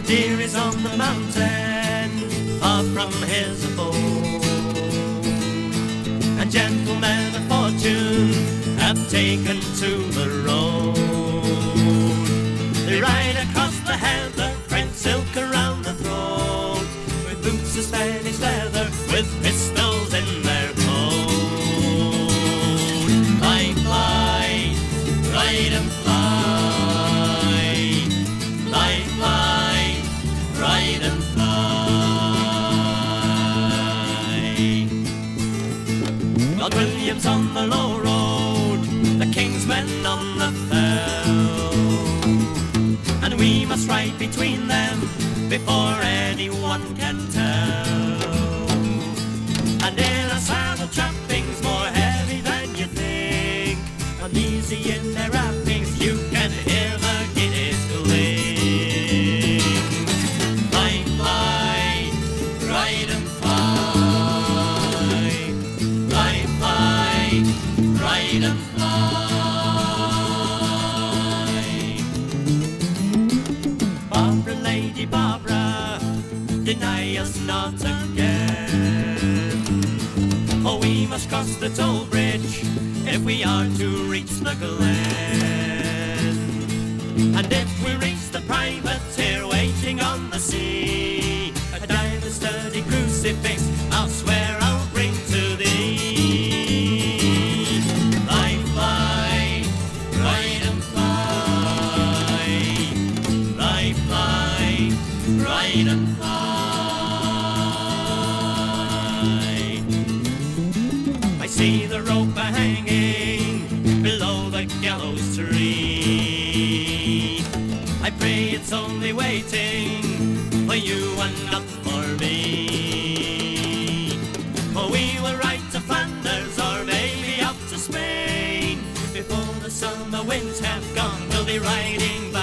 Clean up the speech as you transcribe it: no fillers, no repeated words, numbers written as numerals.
Deer is on the mountain, far from his abode, and gentlemen of fortune have taken to the road. They ride across the heather, French silk around the throat, with boots of Spanish leather, with pistols in their coat. Fly, fly, ride and fly, fly, fly, ride and fly. Lord William's on the low road, the king's men on the fell, and we must ride between them before anyone can tell. And in a saddle trappings more heavy than you think, uneasy in their wrappings, you can hear the guineas clink. Fly, fly, ride and fly, fly, fly, ride and fly. Barbara, Lady Barbara, deny us not again, for we must cross the toll bridge if we are to reach the Glen. And if we reach the privateer waiting on the sea, a diamond sturdy crucifix I'll swear I'll bring to thee. Fly, fly, ride and fly, fly, fly, ride and fly. I see the rope hanging below the gallows tree. I pray it's only waiting for you and not for me. For we will ride to Flanders or maybe up to Spain. Before the summer winds have gone, we'll be riding